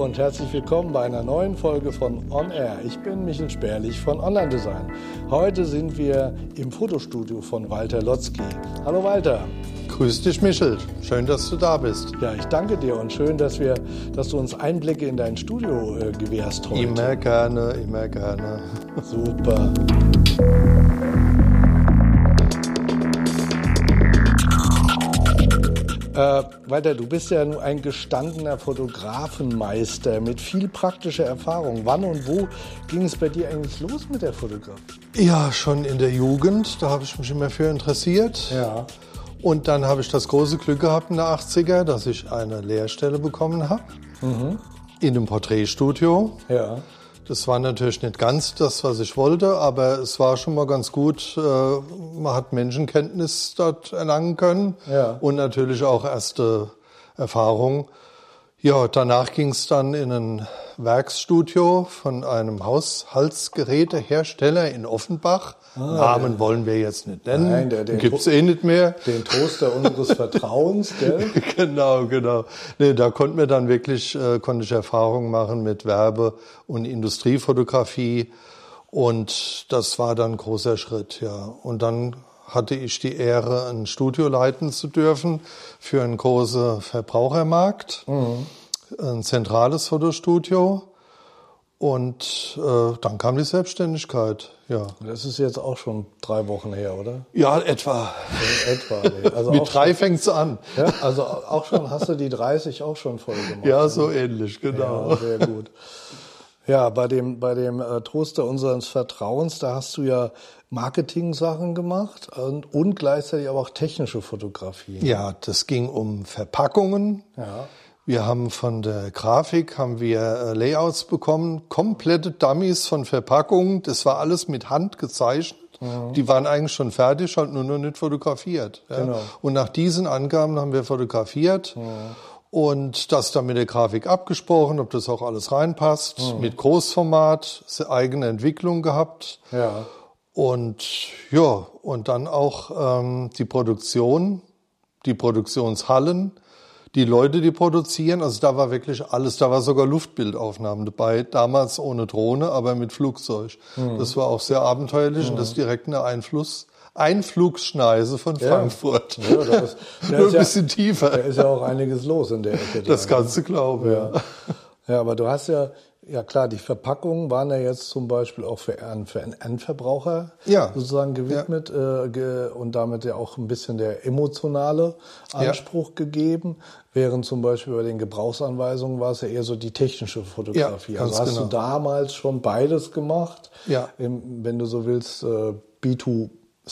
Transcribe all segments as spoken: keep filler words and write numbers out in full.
und herzlich willkommen bei einer neuen Folge von On Air. Ich bin Michel Sperlich von Online Design. Heute sind wir im Fotostudio von Walter Lotzky. Hallo Walter. Grüß dich Michel, schön, dass du da bist. Ja, ich danke dir und schön, dass, wir, dass du uns Einblicke in dein Studio äh, gewährst heute. Immer gerne, immer gerne. Super. Äh, Walter, du bist ja nun ein gestandener Fotografenmeister mit viel praktischer Erfahrung. Wann und wo ging es bei dir eigentlich los mit der Fotografie? Ja, schon in der Jugend, da habe ich mich immer für interessiert. Ja. Und dann habe ich das große Glück gehabt in der achtziger, dass ich eine Lehrstelle bekommen habe. Mhm. In einem Porträtstudio. Ja. Das war natürlich nicht ganz das, was ich wollte, aber es war schon mal ganz gut. Man hat Menschenkenntnis dort erlangen können, ja. Und natürlich auch erste Erfahrung. Ja, danach ging es dann in ein Werksstudio von einem Haushaltsgerätehersteller in Offenbach. Ah, Namen ja. wollen wir jetzt nicht nennen, Nein, der, den gibt's eh nicht mehr. Den Toaster unseres Vertrauens, gell? Genau, genau. Nee, da konnten wir dann wirklich, äh, konnte ich Erfahrungen machen mit Werbe- und Industriefotografie. Und das war dann ein großer Schritt, ja. Und dann hatte ich die Ehre, ein Studio leiten zu dürfen für einen großen Verbrauchermarkt, mhm. ein zentrales Fotostudio. Und äh, dann kam die Selbstständigkeit, ja. Das ist jetzt auch schon drei Wochen her, oder? Ja, etwa. Ja, etwa. Nee. Also mit drei fängt's an. Ja, also auch schon, hast du die dreißig auch schon voll gemacht? Ja, so ne? Ähnlich, genau. Ja, sehr gut. Ja, bei dem, bei dem äh, Toaster unseres Vertrauens, da hast du ja Marketing-Sachen gemacht und, und gleichzeitig aber auch technische Fotografie. Ja, das ging um Verpackungen. Ja. Wir haben von der Grafik haben wir äh, Layouts bekommen, komplette Dummies von Verpackungen. Das war alles mit Hand gezeichnet. Mhm. Die waren eigentlich schon fertig, halt nur noch nicht fotografiert. Ja. Genau. Und nach diesen Angaben haben wir fotografiert. Mhm. Und das dann mit der Grafik abgesprochen, ob das auch alles reinpasst. Mhm. Mit Großformat, eigene Entwicklung gehabt. Ja. Und ja, und dann auch ähm, die Produktion, die Produktionshallen, die Leute, die produzieren. Also da war wirklich alles, da war sogar Luftbildaufnahmen dabei. Damals ohne Drohne, aber mit Flugzeug. Mhm. Das war auch sehr abenteuerlich mhm. und das ist direkt eine Einfluss. Einflugsschneise von ja. Frankfurt. Ja, da ist, da Nur ist ein bisschen ja, tiefer. Da ist ja auch einiges los in der Ecke. Das kannst du glauben, ja. ja. Ja, aber du hast ja, ja klar, die Verpackungen waren ja jetzt zum Beispiel auch für einen, für einen Endverbraucher ja. sozusagen gewidmet ja. äh, ge, und damit ja auch ein bisschen der emotionale Anspruch ja. gegeben. Während zum Beispiel bei den Gebrauchsanweisungen war es ja eher so die technische Fotografie. Ja, also hast genau. du damals schon beides gemacht? Ja. Im, wenn du so willst, äh, B zwei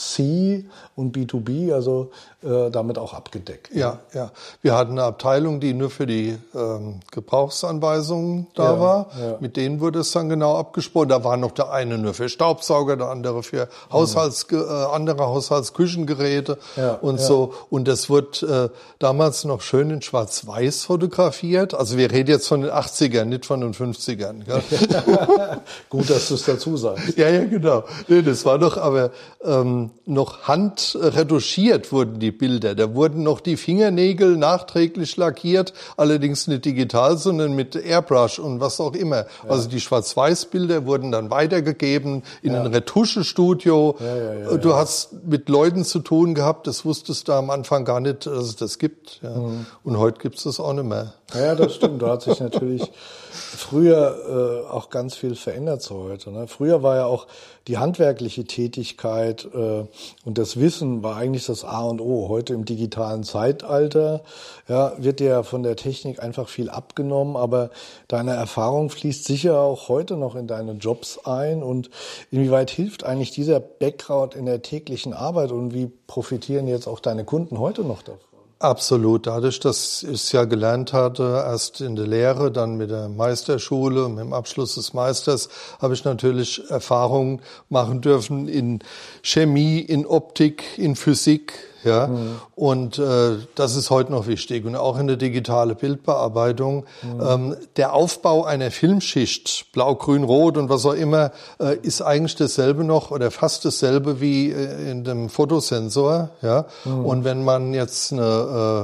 C und B zwei B, also äh, damit auch abgedeckt. Ja, ja. Wir hatten eine Abteilung, die nur für die ähm, Gebrauchsanweisungen da ja, war. Ja. Mit denen wurde es dann genau abgesprochen. Da war noch der eine nur für Staubsauger, der andere für Haushalts, äh, andere Haushaltsküchengeräte ja, und ja. so. Und das wurde äh, damals noch schön in Schwarz-Weiß fotografiert. Also wir reden jetzt von den achtzigern, nicht von den fünfzigern. Gell? Gut, dass du es dazu sagst. Ja, ja, genau. Nee, das war doch aber ähm, noch handretuschiert wurden die Bilder. Da wurden noch die Fingernägel nachträglich lackiert, allerdings nicht digital, sondern mit Airbrush und was auch immer. Ja. Also die Schwarz-Weiß-Bilder wurden dann weitergegeben in ja. ein Retuschestudio. Ja, ja, ja, du ja. hast mit Leuten zu tun gehabt, das wusstest du am Anfang gar nicht, dass es das gibt. Ja. Mhm. Und heute gibt es das auch nicht mehr. Ja, das stimmt. Da hat sich natürlich früher äh, auch ganz viel verändert zu heute. Ne? Früher war ja auch die handwerkliche Tätigkeit äh, und das Wissen war eigentlich das A und O. Heute im digitalen Zeitalter ja, wird dir von der Technik einfach viel abgenommen, aber deine Erfahrung fließt sicher auch heute noch in deine Jobs ein. Und inwieweit hilft eigentlich dieser Background in der täglichen Arbeit und wie profitieren jetzt auch deine Kunden heute noch davon? Absolut. Dadurch, dass ich es ja gelernt hatte, erst in der Lehre, dann mit der Meisterschule, mit dem Abschluss des Meisters, habe ich natürlich Erfahrungen machen dürfen in Chemie, in Optik, in Physik. Ja, mhm. und äh, das ist heute noch wichtig. Und auch in der digitalen Bildbearbeitung. Mhm. Ähm, der Aufbau einer Filmschicht, blau, grün, rot und was auch immer, äh, ist eigentlich dasselbe noch oder fast dasselbe wie äh, in dem Fotosensor. Ja, mhm. Und wenn man jetzt eine,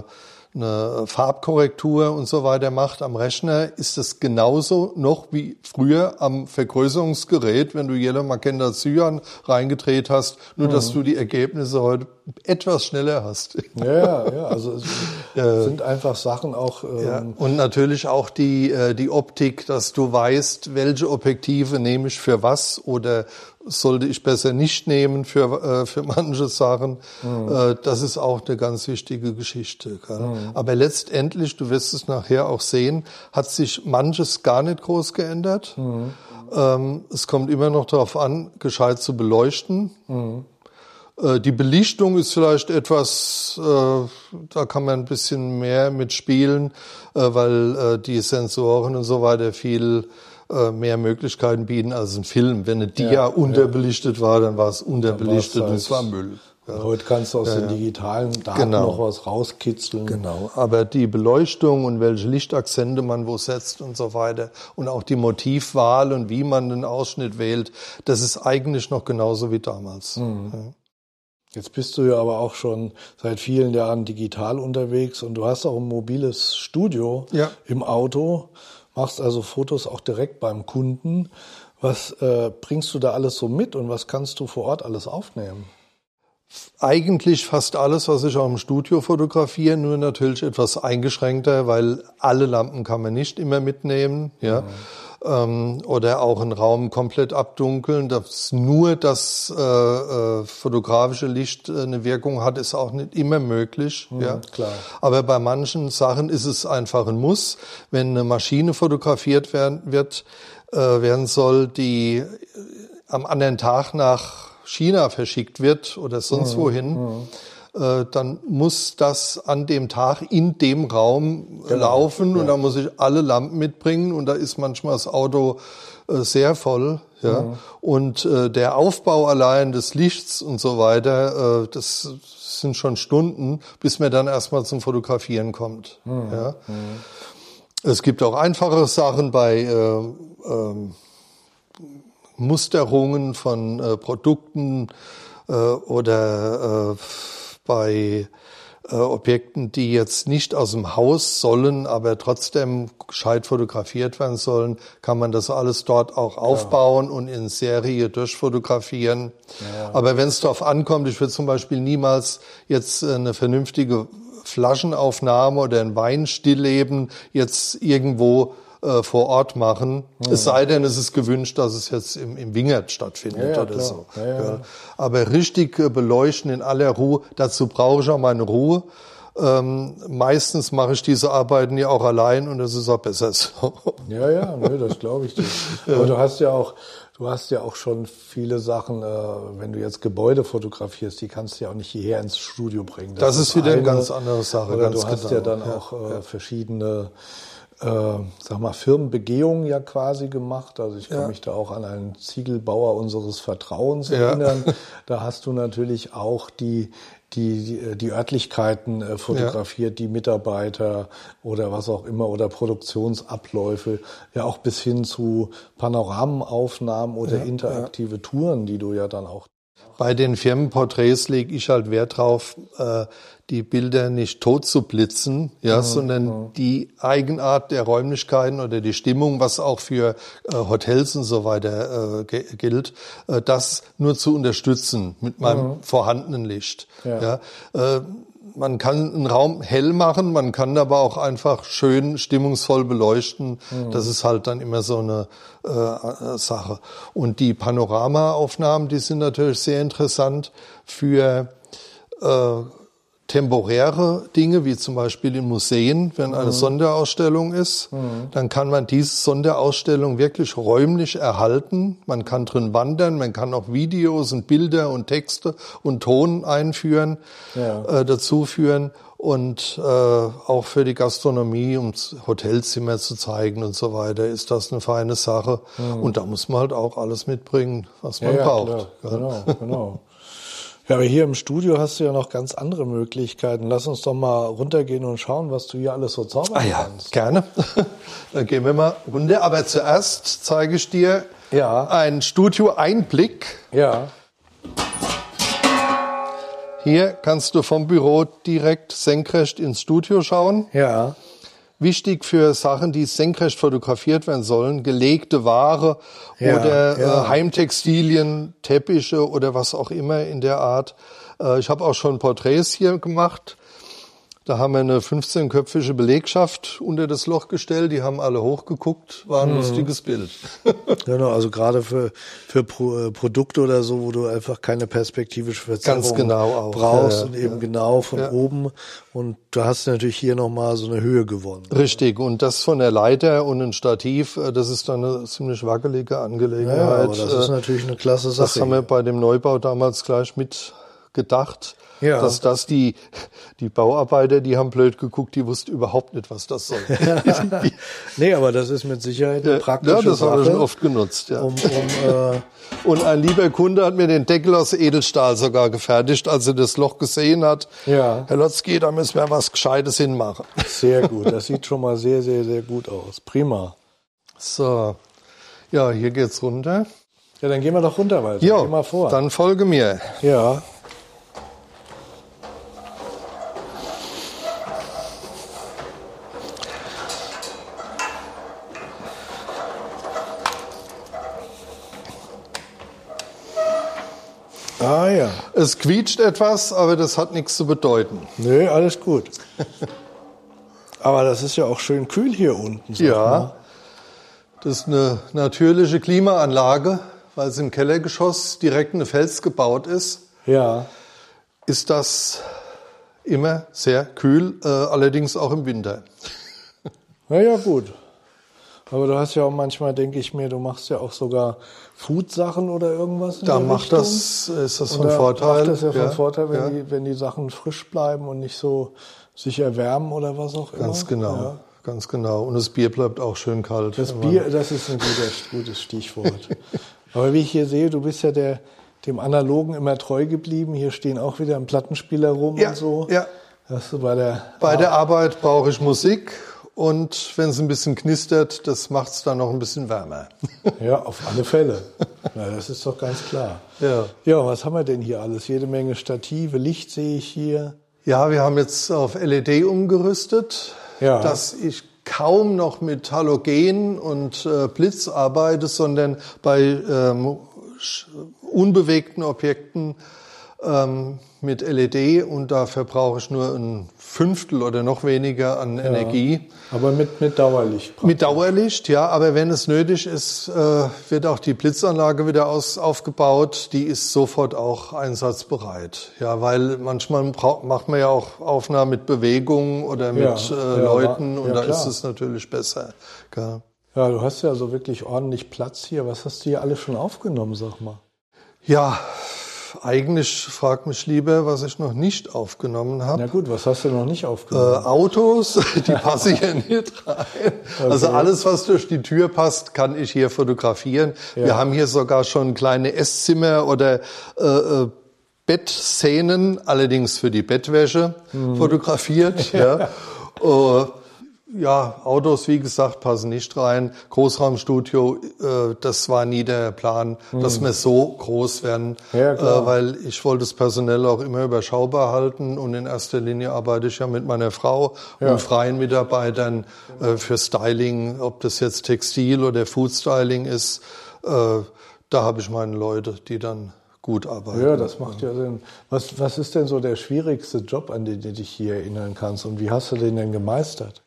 eine Farbkorrektur und so weiter macht am Rechner, ist das genauso noch wie früher am Vergrößerungsgerät, wenn du Yellow Magenta Cyan reingedreht hast, nur mhm. dass du die Ergebnisse heute etwas schneller hast. Ja, ja, ja. Also es ja. sind einfach Sachen auch. Ähm ja. Und natürlich auch die die Optik, dass du weißt, welche Objektive nehme ich für was oder sollte ich besser nicht nehmen für äh, für manche Sachen. Mhm. Äh, das ist auch eine ganz wichtige Geschichte. Mhm. Aber letztendlich, du wirst es nachher auch sehen, hat sich manches gar nicht groß geändert. Mhm. Ähm, es kommt immer noch darauf an, gescheit zu beleuchten. Mhm. Äh, die Belichtung ist vielleicht etwas, äh, da kann man ein bisschen mehr mitspielen, äh, weil äh, die Sensoren und so weiter viel mehr Möglichkeiten bieten als ein Film. Wenn eine Dia ja, unterbelichtet ja. war, dann war es unterbelichtet und es war Müll. Ja. Heute kannst du aus ja, den digitalen Daten genau. noch was rauskitzeln. Genau, aber die Beleuchtung und welche Lichtakzente man wo setzt und so weiter und auch die Motivwahl und wie man den Ausschnitt wählt, das ist eigentlich noch genauso wie damals. Mhm. Ja. Jetzt bist du ja aber auch schon seit vielen Jahren digital unterwegs und du hast auch ein mobiles Studio ja. im Auto. Machst also Fotos auch direkt beim Kunden. Was äh, bringst du da alles so mit und was kannst du vor Ort alles aufnehmen? Eigentlich fast alles, was ich auch im Studio fotografiere, nur natürlich etwas eingeschränkter, weil alle Lampen kann man nicht immer mitnehmen, ja. Mhm. Ähm, oder auch einen Raum komplett abdunkeln. Dass nur das äh, äh, fotografische Licht äh, eine Wirkung hat, ist auch nicht immer möglich. Mhm, ja. Klar. Aber bei manchen Sachen ist es einfach ein Muss. Wenn eine Maschine fotografiert werden, wird, äh, werden soll, die am anderen Tag nach China verschickt wird oder sonst mhm, wohin, mhm. Äh, dann muss das an dem Tag in dem Raum genau, laufen ja. und da muss ich alle Lampen mitbringen und da ist manchmal das Auto äh, sehr voll. Ja. Mhm. Und äh, der Aufbau allein des Lichts und so weiter, äh, das sind schon Stunden, bis man dann erstmal zum Fotografieren kommt. Mhm. Ja. Mhm. Es gibt auch einfache Sachen bei äh, äh, Musterungen von äh, Produkten äh, oder äh, bei äh, Objekten, die jetzt nicht aus dem Haus sollen, aber trotzdem gescheit fotografiert werden sollen, kann man das alles dort auch aufbauen ja. und in Serie durchfotografieren. Ja. Aber wenn es darauf ankommt, ich würde zum Beispiel niemals jetzt eine vernünftige Flaschenaufnahme oder ein Weinstillleben jetzt irgendwo äh, vor Ort machen. Mhm. Es sei denn, es ist gewünscht, dass es jetzt im, im Wingert stattfindet ja, ja, oder klar. so. Ja, ja. Ja. Aber richtig äh, beleuchten in aller Ruhe, dazu brauche ich auch meine Ruhe. Ähm, meistens mache ich diese Arbeiten ja auch allein und das ist auch besser so. Ja, ja, ne, das glaube ich dir. Aber du hast ja auch, du hast ja auch schon viele Sachen, äh, wenn du jetzt Gebäude fotografierst, die kannst du ja auch nicht hierher ins Studio bringen. Das, das ist wieder eine ganz andere Sache. Oder ganz du hast genau. ja dann auch äh, ja. verschiedene Äh, sag mal, Firmenbegehungen ja quasi gemacht. Also ich kann ja. mich da auch an einen Ziegelbauer unseres Vertrauens erinnern. Ja. Da hast du natürlich auch die die die Örtlichkeiten äh, fotografiert, ja. die Mitarbeiter oder was auch immer oder Produktionsabläufe, ja auch bis hin zu Panoramenaufnahmen oder ja, interaktive ja. Touren, die du ja dann auch. Bei den Firmenporträts lege ich halt Wert drauf, äh, die Bilder nicht tot zu blitzen, ja, mhm. sondern mhm. die Eigenart der Räumlichkeiten oder die Stimmung, was auch für äh, Hotels und so weiter äh, ge- gilt, äh, das nur zu unterstützen mit meinem mhm. vorhandenen Licht. Ja. Ja, äh, man kann einen Raum hell machen, man kann aber auch einfach schön stimmungsvoll beleuchten. Mhm. Das ist halt dann immer so eine äh, Sache. Und die Panoramaaufnahmen, die sind natürlich sehr interessant für äh, temporäre Dinge, wie zum Beispiel in Museen, wenn eine mhm. Sonderausstellung ist, mhm. dann kann man diese Sonderausstellung wirklich räumlich erhalten. Man kann drin wandern, man kann auch Videos und Bilder und Texte und Ton einführen, ja. äh, dazu führen und äh, auch für die Gastronomie, um Hotelzimmer zu zeigen und so weiter, ist das eine feine Sache. Mhm. Und da muss man halt auch alles mitbringen, was man ja, ja, braucht. Klar. Ja. Genau, genau. Ja, aber hier im Studio hast du ja noch ganz andere Möglichkeiten. Lass uns doch mal runtergehen und schauen, was du hier alles so zaubern ah, ja, kannst. Gerne. Dann gehen wir mal runter. Aber zuerst zeige ich dir ja. einen Studio-Einblick. Ja. Hier kannst du vom Büro direkt senkrecht ins Studio schauen. Ja. Wichtig für Sachen, die senkrecht fotografiert werden sollen, gelegte Ware Ja, oder ja. Äh, Heimtextilien, Teppiche oder was auch immer in der Art. Äh, ich habe auch schon Porträts hier gemacht. Da haben wir eine fünfzehnköpfige Belegschaft unter das Loch gestellt. Die haben alle hochgeguckt. War ein mhm. lustiges Bild. Genau, also gerade für, für Pro, äh, Produkte oder so, wo du einfach keine perspektivische Verzerrung Ganz genau auch. brauchst ja, und eben ja. genau von ja. oben. Und du hast natürlich hier nochmal so eine Höhe gewonnen. Richtig. Und das von der Leiter und ein Stativ, das ist dann eine ziemlich wackelige Angelegenheit. Ja, aber das ist natürlich eine klasse Sache. Das haben wir bei dem Neubau damals gleich mit gedacht. Ja. Dass das die, die Bauarbeiter, die haben blöd geguckt, die wussten überhaupt nicht, was das soll. Nee, aber das ist mit Sicherheit eine praktische Sache. Ja, das haben wir schon oft genutzt, ja. Um, um, äh Und ein lieber Kunde hat mir den Deckel aus Edelstahl sogar gefertigt, als er das Loch gesehen hat. Ja. Herr Lotzki, da müssen wir was Gescheites hinmachen. Sehr gut, das sieht schon mal sehr, sehr, sehr gut aus. Prima. So, ja, hier geht's runter. Ja, dann gehen wir doch runter weiter. Ja, Geh mal vor. Dann folge mir. Ja. Ah ja. Es quietscht etwas, aber das hat nichts zu bedeuten. Nö, alles gut. Aber das ist ja auch schön kühl hier unten. Ja, mal. Das ist eine natürliche Klimaanlage, weil es im Kellergeschoss direkt in Fels gebaut ist. Ja. Ist das immer sehr kühl, äh, allerdings auch im Winter. Na ja, gut. Aber du hast ja auch manchmal, denke ich mir, du machst ja auch sogar Food-Sachen oder irgendwas in Da der macht Richtung. das, ist das von Und da Vorteil. macht das ja von ja, Vorteil, wenn, ja. die, wenn die Sachen frisch bleiben und nicht so sich erwärmen oder was auch immer. Ganz genau, Ja. ganz genau. Und das Bier bleibt auch schön kalt. Das Bier, das ist ein guter, gutes Stichwort. Aber wie ich hier sehe, du bist ja der, dem Analogen immer treu geblieben. Hier stehen auch wieder ein Plattenspieler rum ja, und so. Ja. Hast du bei der, bei der Arbeit brauche ich Musik. Und wenn es ein bisschen knistert, das macht es dann noch ein bisschen wärmer. Ja, auf alle Fälle. Ja, das ist doch ganz klar. Ja. Ja, was haben wir denn hier alles? Jede Menge Stative, Licht sehe ich hier. Ja, wir haben jetzt auf L E D umgerüstet, Ja. dass ich kaum noch mit Halogen und äh, Blitz arbeite, sondern bei ähm, unbewegten Objekten ähm, mit L E D, und da verbrauche ich nur ein Fünftel oder noch weniger an Ja. Energie. Aber mit, mit Dauerlicht. Praktisch. Mit Dauerlicht, ja, aber wenn es nötig ist, äh, wird auch die Blitzanlage wieder aus, aufgebaut. Die ist sofort auch einsatzbereit. Ja, weil manchmal braucht, macht man ja auch Aufnahmen mit Bewegung oder mit Ja, äh, ja, Leuten, ja, und da klar. ist es natürlich besser. Gell? Ja, du hast ja so wirklich ordentlich Platz hier. Was hast du hier alles schon aufgenommen, sag mal? Ja, eigentlich frag mich lieber, was ich noch nicht aufgenommen habe. Na gut, was hast du noch nicht Äh, aufgenommen? Autos, die passen hier nicht rein. Also Okay. alles, was durch die Tür passt, kann ich hier fotografieren. Ja. Wir haben hier sogar schon kleine Esszimmer oder äh, äh, Bettszenen, allerdings für die Bettwäsche Mhm. fotografiert. Ja. Äh, ja, Autos, wie gesagt, passen nicht rein. Großraumstudio, äh, das war nie der Plan, dass wir so groß werden, Ja, klar. äh, weil ich wollte das personell auch immer überschaubar halten, und in erster Linie arbeite ich ja mit meiner Frau Ja. und freien Mitarbeitern äh, für Styling, ob das jetzt Textil oder Food Styling ist. Äh, da habe ich meine Leute, die dann gut arbeiten. Ja, das macht ja Sinn. Was, was ist denn so der schwierigste Job, an den du dich hier erinnern kannst? Und wie hast du den denn gemeistert?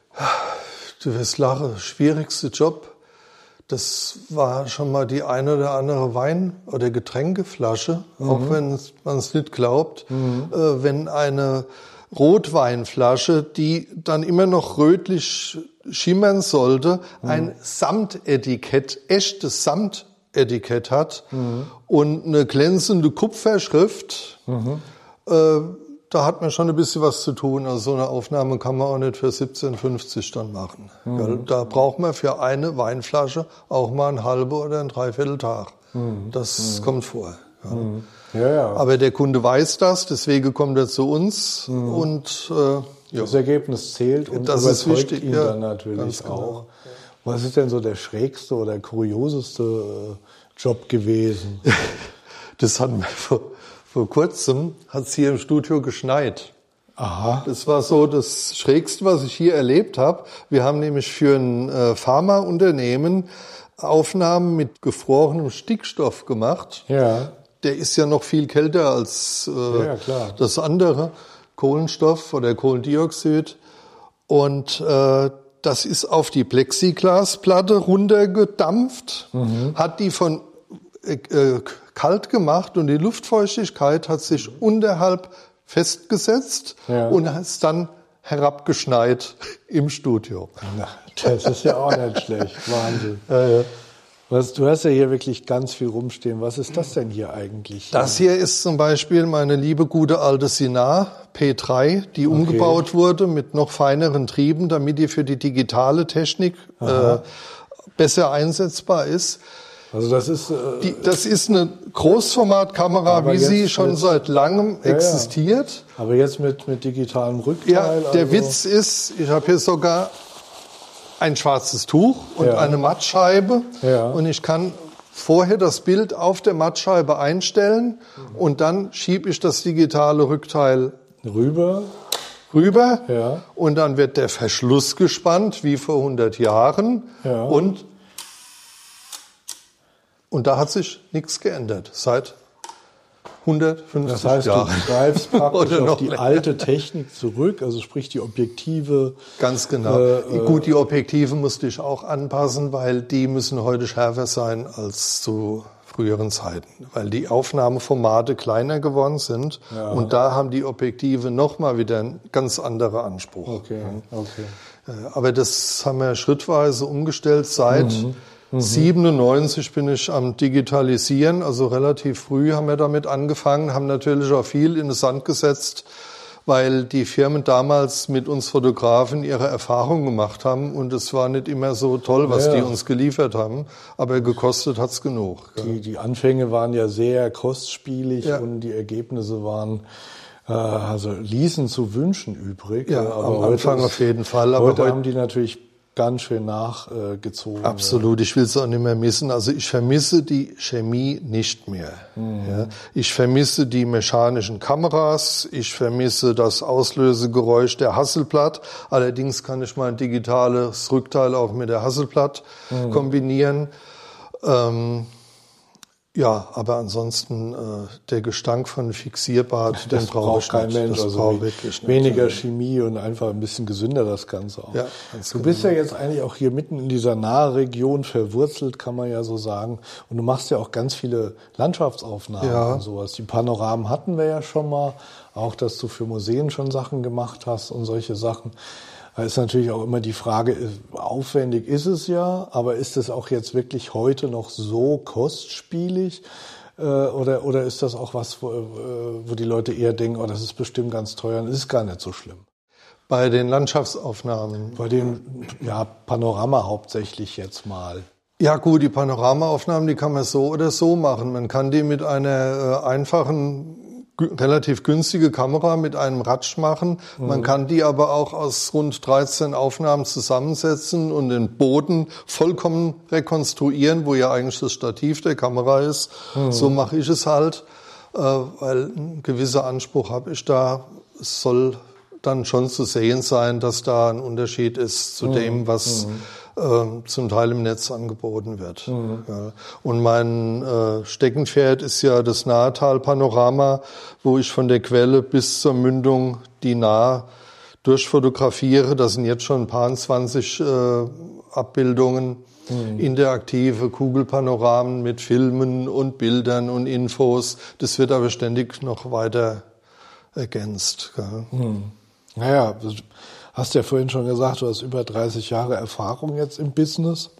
Du wirst lachen, schwierigste Job, das war schon mal die eine oder andere Wein- oder Getränkeflasche, mhm. auch wenn man es nicht glaubt. Mhm. Äh, wenn eine Rotweinflasche, die dann immer noch rötlich schimmern sollte, mhm. ein Samtetikett, echtes Samtetikett hat mhm. und eine glänzende Kupferschrift, mhm. äh, da hat man schon ein bisschen was zu tun. Also so eine Aufnahme kann man auch nicht für siebzehn fünfzig dann machen. Mhm. Da braucht man für eine Weinflasche auch mal einen halben oder einen Dreivierteltag. Mhm. Das mhm. kommt vor. Ja. Mhm. Ja, ja. Aber der Kunde weiß das, deswegen kommt er zu uns. Mhm. Und äh, ja. Das Ergebnis zählt und das überzeugt ist wichtig, ihn ja, dann natürlich genau. auch. Was ist denn so der schrägste oder kurioseste Job gewesen? Das hatten wir vor, Vor kurzem hat es hier im Studio geschneit. Aha. Das war so das Schrägste, was ich hier erlebt habe. Wir haben nämlich für ein äh, Pharmaunternehmen Aufnahmen mit gefrorenem Stickstoff gemacht. Ja. Der ist ja noch viel kälter als äh, Ja, klar. das andere, Kohlenstoff oder Kohlendioxid. Und äh, das ist auf die Plexiglasplatte runtergedampft, mhm. hat die von äh, kalt gemacht und die Luftfeuchtigkeit hat sich unterhalb festgesetzt ja. und ist dann herabgeschneit im Studio. Na, das ist ja auch nicht schlecht. Wahnsinn. Ja, ja. Was, du hast ja hier wirklich ganz viel rumstehen. Was ist das denn hier eigentlich? Das hier ist zum Beispiel meine liebe gute alte Sinar P drei, die okay. umgebaut wurde mit noch feineren Trieben, damit die für die digitale Technik äh, besser einsetzbar ist. Also das ist äh, die, das ist eine Großformatkamera, wie sie schon seit langem ja, existiert. Ja. Aber jetzt mit mit digitalem Rückteil. Ja, der also. Witz ist, ich habe hier sogar ein schwarzes Tuch und ja. eine Mattscheibe ja. und ich kann vorher das Bild auf der Mattscheibe einstellen mhm. und dann schiebe ich das digitale Rückteil rüber. rüber ja. und dann wird der Verschluss gespannt, wie vor hundert Jahren ja. und Und da hat sich nichts geändert seit hundertfünfzig Das heißt, Jahren. du greifst praktisch auf die länger. alte Technik zurück, also sprich die Objektive. Ganz genau. Äh, Gut, die Objektive musste ich auch anpassen, weil die müssen heute schärfer sein als zu früheren Zeiten, weil die Aufnahmeformate kleiner geworden sind ja. und da haben die Objektive nochmal wieder einen ganz anderen Anspruch. Okay, okay. Aber das haben wir schrittweise umgestellt seit mhm. Mhm. siebenundneunzig bin ich am Digitalisieren, also relativ früh haben wir damit angefangen, haben natürlich auch viel in den Sand gesetzt, weil die Firmen damals mit uns Fotografen ihre Erfahrungen gemacht haben und es war nicht immer so toll, was ja. die uns geliefert haben, aber gekostet hat's genug. Die, die Anfänge waren ja sehr kostspielig ja. und die Ergebnisse waren äh, also ließen zu wünschen übrig. Ja, aber am Anfang ist, auf jeden Fall. Aber heute, heute haben die natürlich ganz schön nachgezogen. Absolut, ja. Ich will es auch nicht mehr missen. Also ich vermisse die Chemie nicht mehr. Mhm. Ja. Ich vermisse die mechanischen Kameras, ich vermisse das Auslösegeräusch der Hasselblad. Allerdings kann ich mein digitales Rückteil auch mit der Hasselblad mhm. kombinieren. Ähm, Ja, aber ansonsten äh, der Gestank von Fixierbad, den brauche ich kein nicht. Mensch. Das also brauche wirklich weniger nicht. Chemie und einfach ein bisschen gesünder das Ganze auch. Ja, du bist genau. ja jetzt eigentlich auch hier mitten in dieser Nahregion verwurzelt, kann man ja so sagen. Und du machst ja auch ganz viele Landschaftsaufnahmen ja. und sowas. Die Panoramen hatten wir ja schon mal. Auch, dass du für Museen schon Sachen gemacht hast und solche Sachen. Da ist natürlich auch immer die Frage, aufwendig ist es ja, aber ist es auch jetzt wirklich heute noch so kostspielig? Äh, oder, oder ist das auch was, wo, wo die Leute eher denken, oh, das ist bestimmt ganz teuer und ist gar nicht so schlimm? Bei den Landschaftsaufnahmen? Bei den ja, Panorama hauptsächlich jetzt mal. Ja gut, die Panoramaaufnahmen, die kann man so oder so machen. Man kann die mit einer äh, einfachen relativ günstige Kamera mit einem Ratsch machen. Mhm. Man kann die aber auch aus rund dreizehn Aufnahmen zusammensetzen und den Boden vollkommen rekonstruieren, wo ja eigentlich das Stativ der Kamera ist. Mhm. So mache ich es halt, äh, weil ein gewisser Anspruch habe ich da. Es soll dann schon zu sehen sein, dass da ein Unterschied ist zu mhm. dem, was mhm. äh, zum Teil im Netz angeboten wird. Mhm. Ja. Und mein äh, Steckenpferd ist ja das Nahetal-Panorama, wo ich von der Quelle bis zur Mündung die Nahe durchfotografiere. Das sind jetzt schon ein paar zwanzig äh, Abbildungen, mhm. interaktive Kugelpanoramen mit Filmen und Bildern und Infos. Das wird aber ständig noch weiter ergänzt. Ja. Mhm. Naja, du hast ja vorhin schon gesagt, du hast über dreißig Jahre Erfahrung jetzt im Business.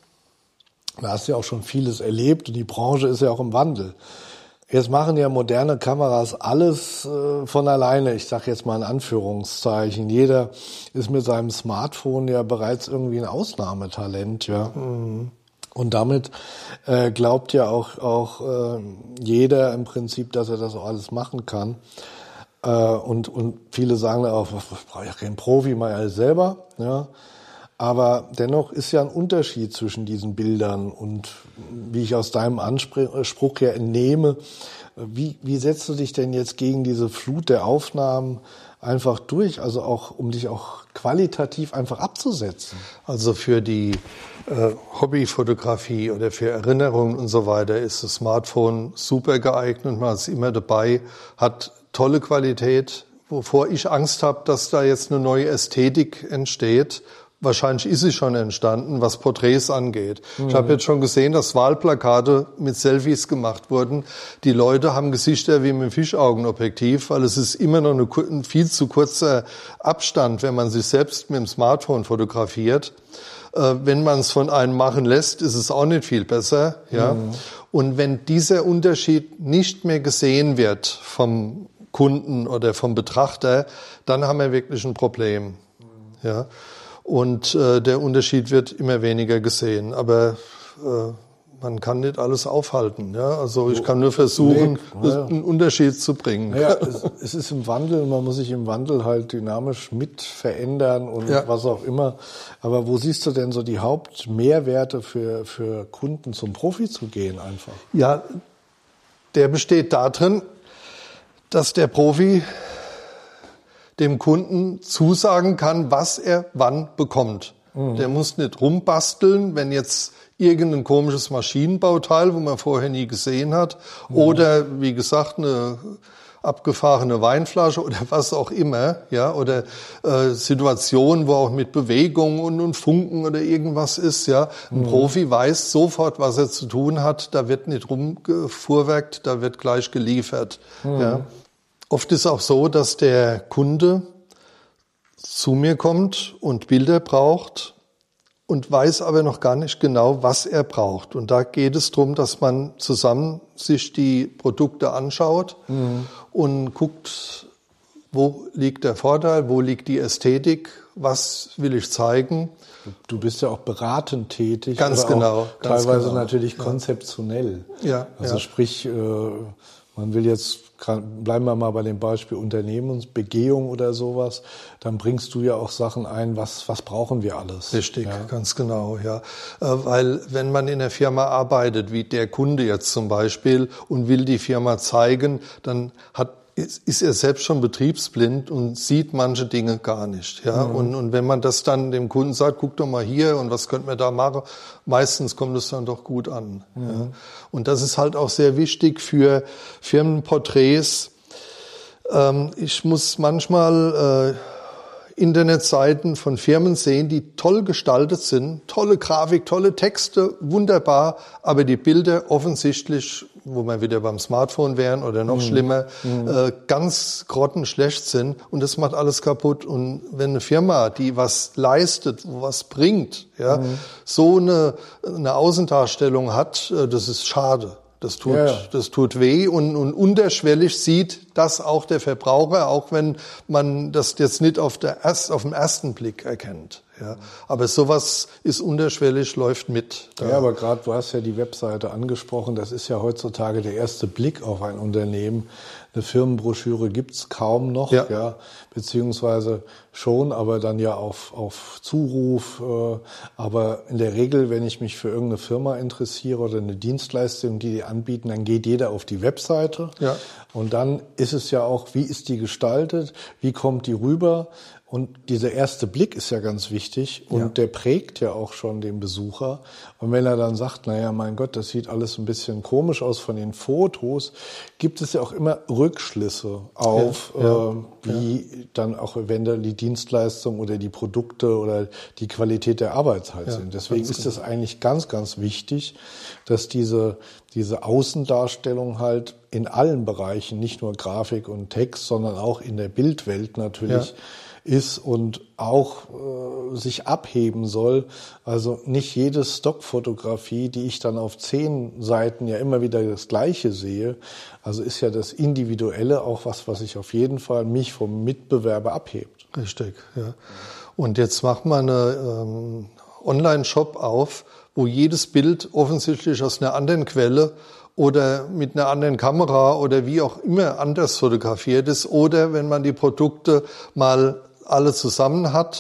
Da hast ja auch schon vieles erlebt und die Branche ist ja auch im Wandel. Jetzt machen ja moderne Kameras alles äh, von alleine. Ich sage jetzt mal in Anführungszeichen. Jeder ist mit seinem Smartphone ja bereits irgendwie ein Ausnahmetalent, ja. Mhm. Und damit äh, glaubt ja auch auch äh, jeder im Prinzip, dass er das auch alles machen kann. Äh, und und viele sagen auch, ich brauche ja keinen Profi, mal alles selber, ja. Aber dennoch ist ja ein Unterschied zwischen diesen Bildern und wie ich aus deinem Anspruch ja entnehme, Wie, wie setzt du dich denn jetzt gegen diese Flut der Aufnahmen einfach durch, also auch, um dich auch qualitativ einfach abzusetzen? Also für die äh, Hobbyfotografie oder für Erinnerungen und so weiter ist das Smartphone super geeignet. Man ist immer dabei, hat tolle Qualität, wovor ich Angst habe, dass da jetzt eine neue Ästhetik entsteht. Wahrscheinlich ist sie schon entstanden, was Porträts angeht. Mhm. Ich habe jetzt schon gesehen, dass Wahlplakate mit Selfies gemacht wurden. Die Leute haben Gesichter wie mit einem Fischaugenobjektiv, weil es ist immer noch eine, ein viel zu kurzer Abstand, wenn man sich selbst mit dem Smartphone fotografiert. Äh, wenn man es von einem machen lässt, ist es auch nicht viel besser. Ja. Mhm. Und wenn dieser Unterschied nicht mehr gesehen wird vom Kunden oder vom Betrachter, dann haben wir wirklich ein Problem. Mhm. Ja. Und äh, der Unterschied wird immer weniger gesehen. Aber äh, man kann nicht alles aufhalten. Ja? Also ich kann nur versuchen, nee, ja. einen Unterschied zu bringen. Naja, es, es ist im Wandel, man muss sich im Wandel halt dynamisch mit verändern und ja. was auch immer. Aber wo siehst du denn so die Hauptmehrwerte für, für Kunden, zum Profi zu gehen einfach? Ja, der besteht darin, dass der Profi dem Kunden zusagen kann, was er wann bekommt. Mhm. Der muss nicht rumbasteln, wenn jetzt irgendein komisches Maschinenbauteil, wo man vorher nie gesehen hat, mhm. oder wie gesagt eine abgefahrene Weinflasche oder was auch immer, ja, oder äh, Situationen, wo auch mit Bewegung und, und Funken oder irgendwas ist, ja. Ein mhm. Profi weiß sofort, was er zu tun hat. Da wird nicht rumgefuhrwerkt, da wird gleich geliefert, mhm. ja. Oft ist auch so, dass der Kunde zu mir kommt und Bilder braucht und weiß aber noch gar nicht genau, was er braucht. Und da geht es darum, dass man zusammen sich die Produkte anschaut mhm. und guckt, wo liegt der Vorteil, wo liegt die Ästhetik, was will ich zeigen. Du bist ja auch beratend tätig. Ganz genau. Ganz teilweise genau. natürlich ja. konzeptionell. Ja, also ja. sprich, man will jetzt, bleiben wir mal bei dem Beispiel Unternehmensbegehung oder sowas, dann bringst du ja auch Sachen ein, was, was brauchen wir alles? Richtig, ja. ganz genau, ja. Weil wenn man in der Firma arbeitet, wie der Kunde jetzt zum Beispiel, und will die Firma zeigen, dann hat ist er selbst schon betriebsblind und sieht manche Dinge gar nicht. Ja? Mhm. Und, und wenn man das dann dem Kunden sagt, guck doch mal hier und was könnte man da machen, meistens kommt es dann doch gut an. Mhm. Ja? Und das ist halt auch sehr wichtig für Firmenporträts. Ähm, ich muss manchmal äh, Internetseiten von Firmen sehen, die toll gestaltet sind, tolle Grafik, tolle Texte, wunderbar, aber die Bilder offensichtlich, wo wir wieder beim Smartphone wären oder noch mhm. schlimmer, mhm. äh, ganz grottenschlecht sind und das macht alles kaputt. Und wenn eine Firma, die was leistet, wo was bringt, ja, mhm. so eine, eine Außendarstellung hat, äh, das ist schade. Das tut, ja. das tut weh und, und unterschwellig sieht das auch der Verbraucher, auch wenn man das jetzt nicht auf, der erst, auf den ersten Blick erkennt. Ja. Aber sowas ist unterschwellig, läuft mit. Ja, aber gerade, du hast ja die Webseite angesprochen, das ist ja heutzutage der erste Blick auf ein Unternehmen. Eine Firmenbroschüre gibt's kaum noch, ja. ja, beziehungsweise schon, aber dann ja auf, auf Zuruf. Äh, aber in der Regel, wenn ich mich für irgendeine Firma interessiere oder eine Dienstleistung, die die anbieten, dann geht jeder auf die Webseite. Ja. Und dann ist es ja auch, wie ist die gestaltet, wie kommt die rüber? Und dieser erste Blick ist ja ganz wichtig und ja. der prägt ja auch schon den Besucher. Und wenn er dann sagt, naja, mein Gott, das sieht alles ein bisschen komisch aus von den Fotos, gibt es ja auch immer Rückschlüsse auf, ja, ja, äh, wie ja. dann auch eventuell die Dienstleistung oder die Produkte oder die Qualität der Arbeit halt ja, sind. Deswegen ist es eigentlich ganz, ganz wichtig, dass diese, diese Außendarstellung halt in allen Bereichen, nicht nur Grafik und Text, sondern auch in der Bildwelt natürlich, ja. ist und auch äh, sich abheben soll. Also nicht jede Stockfotografie, die ich dann auf zehn Seiten ja immer wieder das Gleiche sehe. Also ist ja das Individuelle auch was, was sich auf jeden Fall mich vom Mitbewerber abhebt. Richtig, ja. Und jetzt macht man einen ähm, Online-Shop auf, wo jedes Bild offensichtlich aus einer anderen Quelle oder mit einer anderen Kamera oder wie auch immer anders fotografiert ist. Oder wenn man die Produkte mal alle zusammen hat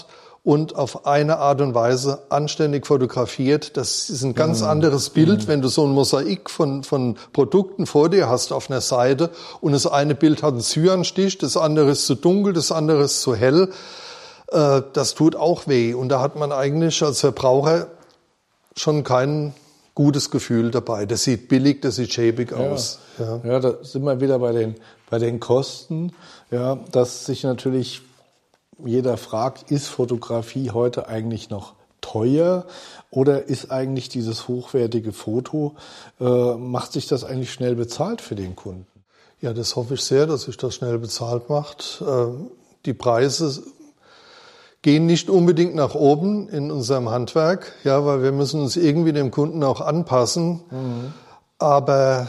und auf eine Art und Weise anständig fotografiert. Das ist ein ganz mhm. anderes Bild, mhm. wenn du so ein Mosaik von, von Produkten vor dir hast auf einer Seite und das eine Bild hat einen Cyanstich, das andere ist zu dunkel, das andere ist zu hell. Äh, das tut auch weh. Und da hat man eigentlich als Verbraucher schon kein gutes Gefühl dabei. Das sieht billig, das sieht schäbig aus. Ja, ja. ja da sind wir wieder bei den, bei den Kosten, ja, dass sich natürlich jeder fragt, ist Fotografie heute eigentlich noch teuer oder ist eigentlich dieses hochwertige Foto, äh, macht sich das eigentlich schnell bezahlt für den Kunden? Ja, das hoffe ich sehr, dass sich das schnell bezahlt macht. Äh, die Preise gehen nicht unbedingt nach oben in unserem Handwerk, ja, weil wir müssen uns irgendwie dem Kunden auch anpassen. Mhm. Aber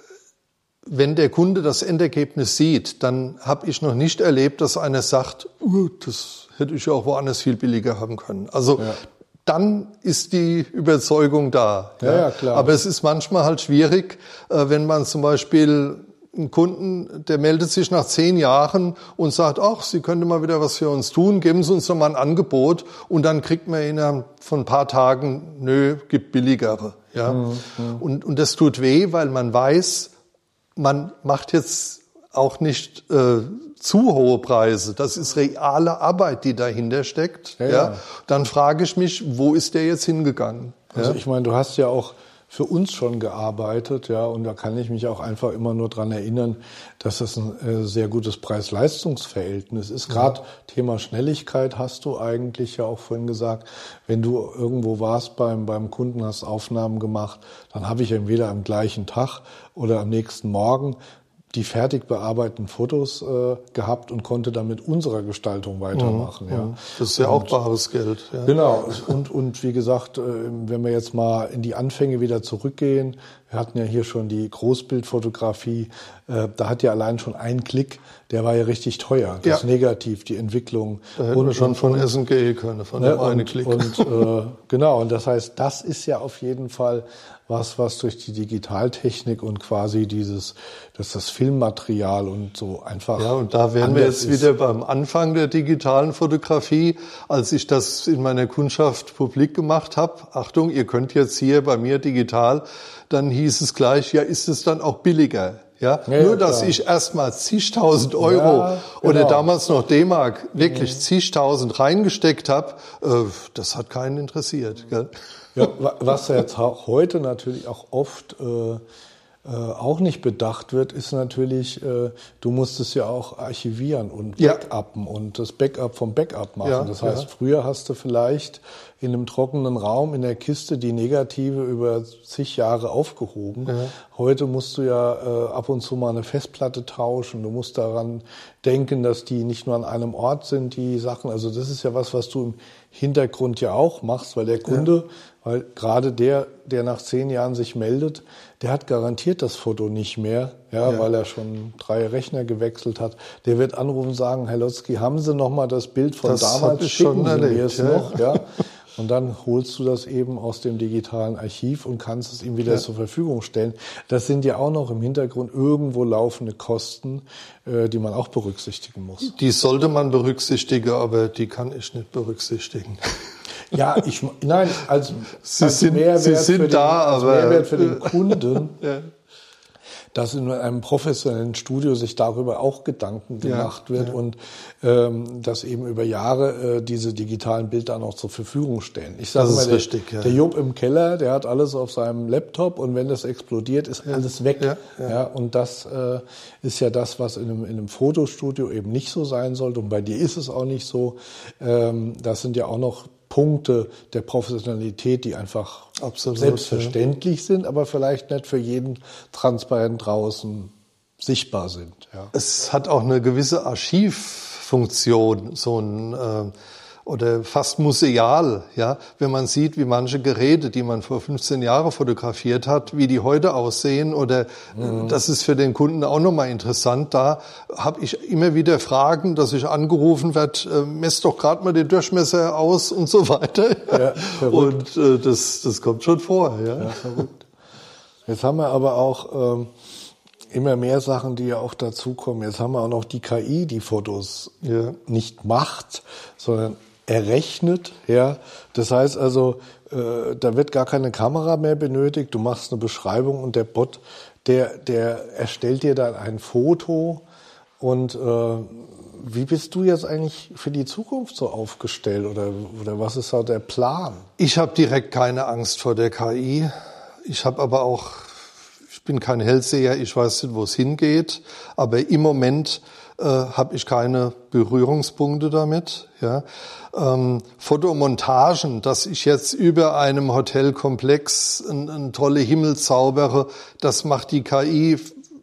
wenn der Kunde das Endergebnis sieht, dann habe ich noch nicht erlebt, dass einer sagt, uh, das hätte ich auch woanders viel billiger haben können. Also ja. Dann ist die Überzeugung da. Ja, ja, klar. Aber es ist manchmal halt schwierig, wenn man zum Beispiel einen Kunden, der meldet sich nach zehn Jahren und sagt, ach, Sie könnten mal wieder was für uns tun, geben Sie uns doch mal ein Angebot. Und dann kriegt man innerhalb von ein paar Tagen, nö, gibt billigere. Ja. Mhm, und, und das tut weh, weil man weiß, man macht jetzt auch nicht äh, zu hohe Preise. Das ist reale Arbeit, die dahinter steckt. Ja, ja. Ja. Dann frage ich mich, wo ist der jetzt hingegangen? Also ja? ich meine, du hast ja auch für uns schon gearbeitet, ja, und da kann ich mich auch einfach immer nur dran erinnern, dass das ein äh, sehr gutes Preis-Leistungs-Verhältnis ist. Gerade ja. Thema Schnelligkeit hast du eigentlich ja auch vorhin gesagt. Wenn du irgendwo warst beim beim Kunden, hast Aufnahmen gemacht, dann habe ich entweder am gleichen Tag oder am nächsten Morgen die fertig bearbeiteten Fotos äh, gehabt und konnte dann mit unserer Gestaltung weitermachen. Mhm. Ja. Das ist ja und, auch bares Geld. Ja. Genau. Und, und wie gesagt, äh, wenn wir jetzt mal in die Anfänge wieder zurückgehen, wir hatten ja hier schon die Großbildfotografie, äh, da hat ja allein schon ein Klick, der war ja richtig teuer. Das ja. Negativ, die Entwicklung. Da hätten und, wir schon von S und G können, von ne, dem einen und, Klick. Und äh, genau, und das heißt, das ist ja auf jeden Fall was, was durch die Digitaltechnik und quasi dieses, dass das Filmmaterial und so einfach. Ja, und da wären wir jetzt ist. wieder beim Anfang der digitalen Fotografie, als ich das in meiner Kundschaft publik gemacht habe. Achtung, ihr könnt jetzt hier bei mir digital, dann hieß es gleich, ja, ist es dann auch billiger? Ja, ja nur, ja, dass ich erstmal zigtausend Euro ja, genau. oder damals noch D-Mark wirklich mhm. zigtausend reingesteckt habe, äh, das hat keinen interessiert. Gell? Ja, was jetzt auch heute natürlich auch oft äh, äh, auch nicht bedacht wird, ist natürlich, äh, du musst es ja auch archivieren und backuppen ja. und das Backup vom Backup machen. Ja, das heißt, ja. früher hast du vielleicht in einem trockenen Raum in der Kiste die Negative über zig Jahre aufgehoben. Ja. Heute musst du ja äh, ab und zu mal eine Festplatte tauschen. Du musst daran denken, dass die nicht nur an einem Ort sind, die Sachen. Also das ist ja was, was du im Hintergrund ja auch machst, weil der Kunde, ja. weil gerade der, der nach zehn Jahren sich meldet, der hat garantiert das Foto nicht mehr, ja, ja. weil er schon drei Rechner gewechselt hat. Der wird anrufen und sagen, Herr Lotzky, haben Sie noch mal das Bild von das damals? Ich schon Sie erlebt, mir es ja. noch, ja. Und dann holst du das eben aus dem digitalen Archiv und kannst es ihm wieder ja. zur Verfügung stellen. Das sind ja auch noch im Hintergrund irgendwo laufende Kosten, äh, die man auch berücksichtigen muss. Die sollte man berücksichtigen, aber die kann ich nicht berücksichtigen. Ja, ich, nein, als, Sie als sind, Mehrwert, Sie sind für den, da, als aber Mehrwert für den Kunden. Ja. Dass in einem professionellen Studio sich darüber auch Gedanken gemacht ja, wird ja. und ähm, dass eben über Jahre äh, diese digitalen Bilder noch zur Verfügung stellen. Ich sage mal, der, richtig, ja. der Job im Keller, der hat alles auf seinem Laptop und wenn das explodiert, ist ja. alles weg. Ja, ja. Ja, und das äh, ist ja das, was in einem, in einem Fotostudio eben nicht so sein sollte. Und bei dir ist es auch nicht so. Ähm, das sind ja auch noch Punkte der Professionalität, die einfach Absolut, selbstverständlich ja. sind, aber vielleicht nicht für jeden transparent draußen sichtbar sind. Ja. Es hat auch eine gewisse Archivfunktion, so ein äh, oder fast museal, ja, wenn man sieht, wie manche Geräte, die man vor fünfzehn Jahren fotografiert hat, wie die heute aussehen, oder mhm. das ist für den Kunden auch nochmal interessant. Da habe ich immer wieder Fragen, dass ich angerufen werde, äh, messt doch gerade mal den Durchmesser aus und so weiter. Ja, und äh, das, das kommt schon vor. Ja. Ja, verrückt. Jetzt haben wir aber auch ähm, immer mehr Sachen, die ja auch dazukommen. Jetzt haben wir auch noch die K I, die Fotos ja. nicht macht, sondern errechnet, ja. Das heißt also, äh, da wird gar keine Kamera mehr benötigt. Du machst eine Beschreibung und der Bot, der, der erstellt dir dann ein Foto. Und äh, wie bist du jetzt eigentlich für die Zukunft so aufgestellt oder, oder was ist da der Plan? Ich habe direkt keine Angst vor der K I. Ich habe aber auch, ich bin kein Hellseher, ich weiß nicht, wo es hingeht. Aber im Moment äh, habe ich keine Berührungspunkte damit. Ja. Ähm, Fotomontagen, dass ich jetzt über einem Hotelkomplex einen tolle Himmel zaubere, das macht die K I.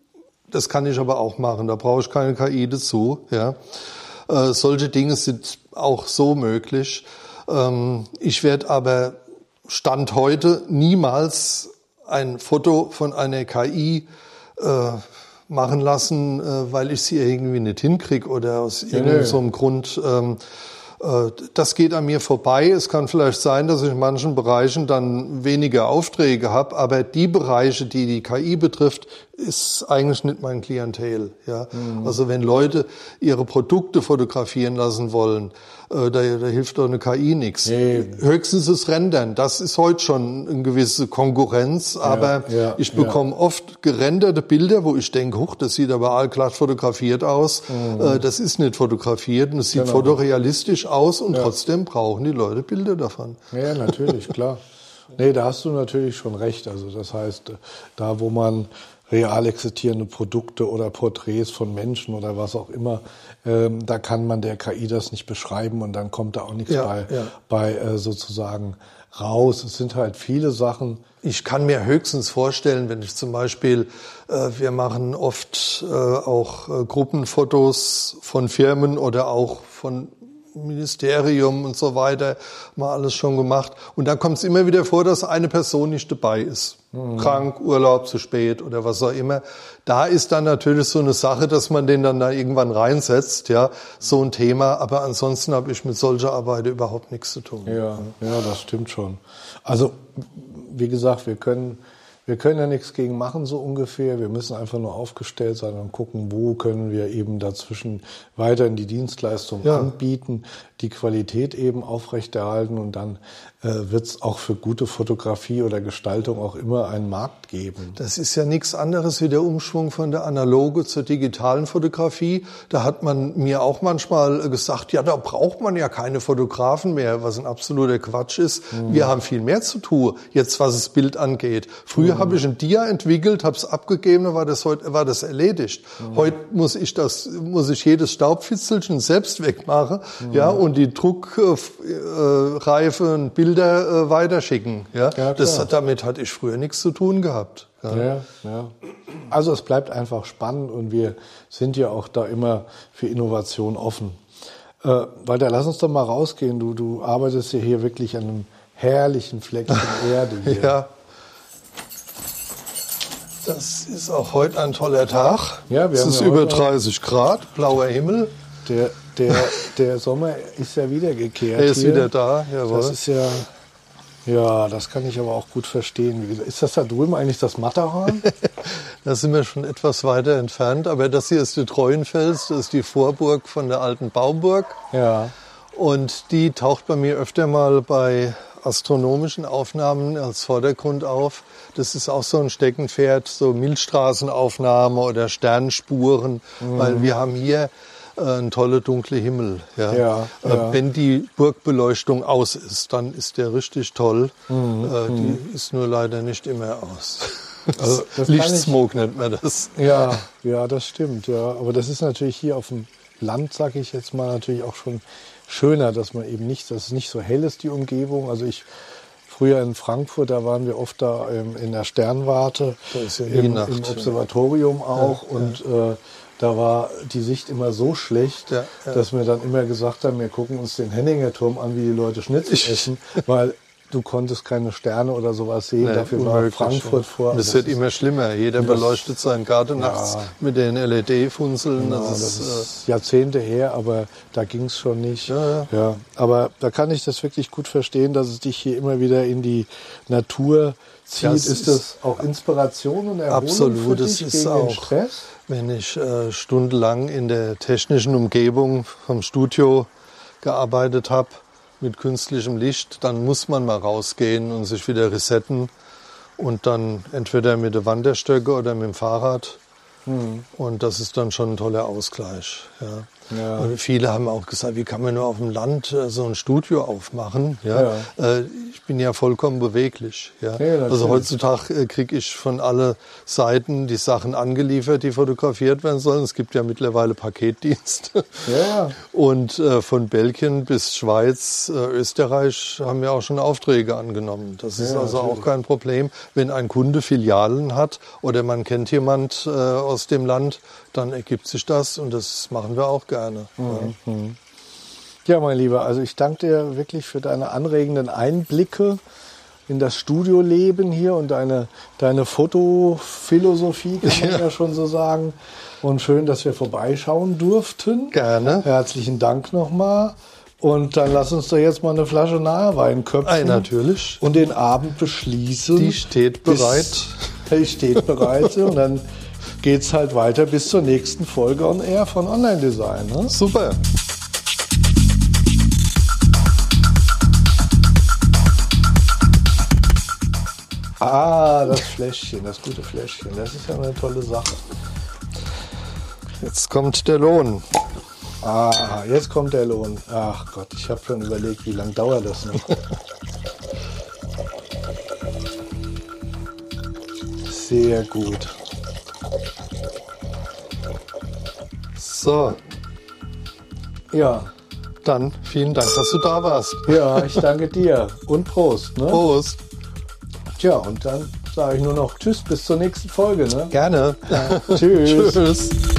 Das kann ich aber auch machen, da brauche ich keine K I dazu. Ja. Äh, solche Dinge sind auch so möglich. Ähm, ich werde aber Stand heute niemals ein Foto von einer K I äh, machen lassen, äh, weil ich sie irgendwie nicht hinkriege oder aus ja, irgendeinem so einem Grund. Ähm, äh, das geht an mir vorbei. Es kann vielleicht sein, dass ich in manchen Bereichen dann weniger Aufträge habe, aber die Bereiche, die die K I betrifft, ist eigentlich nicht mein Klientel. Ja? Mhm. Also wenn Leute ihre Produkte fotografieren lassen wollen, äh, da, da hilft doch eine K I nichts. Nee. Höchstens das Rendern, das ist heute schon eine gewisse Konkurrenz, aber ja, ja, ich bekomme ja. oft gerenderte Bilder, wo ich denke, huch, das sieht aber allglatt fotografiert aus. Mhm. Äh, das ist nicht fotografiert und es sieht genau. fotorealistisch aus und ja. trotzdem brauchen die Leute Bilder davon. Ja, natürlich, klar. Nee, da hast du natürlich schon recht. Also das heißt, da wo man real existierende Produkte oder Porträts von Menschen oder was auch immer, ähm, da kann man der K I das nicht beschreiben und dann kommt da auch nichts ja, bei, ja. bei äh, sozusagen raus. Es sind halt viele Sachen. Ich kann mir höchstens vorstellen, wenn ich zum Beispiel, äh, wir machen oft äh, auch äh, Gruppenfotos von Firmen oder auch von Ministerium und so weiter, mal alles schon gemacht. Und dann kommt es immer wieder vor, dass eine Person nicht dabei ist. Mhm. Krank, Urlaub, zu spät oder was auch immer. Da ist dann natürlich so eine Sache, dass man den dann da irgendwann reinsetzt, ja, so ein Thema. Aber ansonsten habe ich mit solcher Arbeit überhaupt nichts zu tun. Ja, ja, das stimmt schon. Also, wie gesagt, wir können Wir können ja nichts gegen machen, so ungefähr. Wir müssen einfach nur aufgestellt sein und gucken, wo können wir eben dazwischen weiterhin die Dienstleistung ja. anbieten, die Qualität eben aufrechterhalten und dann äh, wird es auch für gute Fotografie oder Gestaltung auch immer einen Markt geben. Das ist ja nichts anderes wie der Umschwung von der analoge zur digitalen Fotografie. Da hat man mir auch manchmal gesagt, ja, da braucht man ja keine Fotografen mehr, was ein absoluter Quatsch ist. Mhm. Wir haben viel mehr zu tun, jetzt was das Bild angeht. Früher mhm. habe ich ein Dia entwickelt, habe es abgegeben, dann war das heute war das erledigt. Mhm. Heute muss ich das muss ich jedes Staubfitzelchen selbst wegmachen, mhm. ja, und die druckreifen Bilder äh, weiterschicken, ja. ja das hat, damit hatte ich früher nichts zu tun gehabt. Ja. Ja, ja. Also es bleibt einfach spannend und wir sind ja auch da immer für Innovation offen. Äh, Walter, lass uns doch mal rausgehen. Du du arbeitest ja hier wirklich an einem herrlichen Fleckchen Erde hier. Ja. Das ist auch heute ein toller Tag. Ja, wir es haben ist ja über dreißig Grad, blauer Himmel. Der, der, der Sommer ist ja wieder gekehrt. Er ist hier. wieder da, jawohl. Das ist ja, ja, das kann ich aber auch gut verstehen. Ist das da drüben eigentlich das Matterhorn? Da sind wir schon etwas weiter entfernt, aber das hier ist die Treuenfels, das ist die Vorburg von der alten Baumburg. Ja. Und die taucht bei mir öfter mal bei astronomischen Aufnahmen als Vordergrund auf. Das ist auch so ein Steckenpferd, so Milchstraßenaufnahme oder Sternspuren, mhm. weil wir haben hier äh, einen tolle dunkle Himmel. Ja. Ja, äh, ja. Wenn die Burgbeleuchtung aus ist, dann ist der richtig toll. Mhm. Äh, die mhm. ist nur leider nicht immer aus. Also, Lichtsmog nennt man das. Ja, ja, das stimmt. Ja, aber das ist natürlich hier auf dem Land, sage ich jetzt mal, natürlich auch schon schöner, dass man eben nicht, dass es nicht so hell ist, die Umgebung. Also ich früher in Frankfurt, da waren wir oft da ähm, in der Sternwarte, ja im, Nacht, im Observatorium ja. auch ja, und ja. Äh, da war die Sicht immer so schlecht, ja, ja. dass wir dann immer gesagt haben, wir gucken uns den Henninger Turm an, wie die Leute Schnitzel essen, weil du konntest keine Sterne oder sowas sehen, nee, dafür war Frankfurt vor. Und es wird immer schlimmer. Jeder beleuchtet seinen Garten ja. nachts mit den L E D-Funzeln. Genau, das, das ist, ist Jahrzehnte her, aber da ging es schon nicht. Ja, ja. Ja, aber da kann ich das wirklich gut verstehen, dass es dich hier immer wieder in die Natur zieht. Das ist das auch Inspiration und Erholung absolut, für dich das ist gegen auch, den Stress? Wenn ich äh, stundenlang in der technischen Umgebung vom Studio gearbeitet habe, mit künstlichem Licht, dann muss man mal rausgehen und sich wieder resetten und dann entweder mit der Wanderstöcke oder mit dem Fahrrad. Mhm. Und das ist dann schon ein toller Ausgleich. Ja. Ja. Und viele haben auch gesagt, wie kann man nur auf dem Land so ein Studio aufmachen? Ja. Ja. Ich bin ja vollkommen beweglich. Ja. Ja, also heutzutage kriege ich von alle Seiten die Sachen angeliefert, die fotografiert werden sollen. Es gibt ja mittlerweile Paketdienst. Ja. Und äh, von Belgien bis Schweiz, äh, Österreich haben wir auch schon Aufträge angenommen. Das ist ja, also natürlich auch kein Problem. Wenn ein Kunde Filialen hat oder man kennt jemand äh, aus dem Land, dann ergibt sich das und das machen wir auch gerne. Mhm. Ja, mein Lieber, also ich danke dir wirklich für deine anregenden Einblicke in das Studioleben hier und deine, deine Fotophilosophie, kann man ja. ja schon so sagen. Und schön, dass wir vorbeischauen durften. Gerne. Herzlichen Dank nochmal. Und dann lass uns doch jetzt mal eine Flasche Nahewein köpfen. Ei, natürlich. Und den Abend beschließen. Die steht bereit. Die steht bereit. Und dann geht's halt weiter bis zur nächsten Folge On Air von Online Design. Ne? Super. Ah, das Fläschchen, das gute Fläschchen. Das ist ja eine tolle Sache. Jetzt kommt der Lohn. Ah, jetzt kommt der Lohn. Ach Gott, ich habe schon überlegt, wie lange dauert das noch. Sehr gut. So. Ja. Dann vielen Dank, dass du da warst. Ja, ich danke dir. Und Prost. Ne? Prost. Tja, und dann sage ich nur noch Tschüss, bis zur nächsten Folge. Ne? Gerne. Ja, tschüss. Tschüss.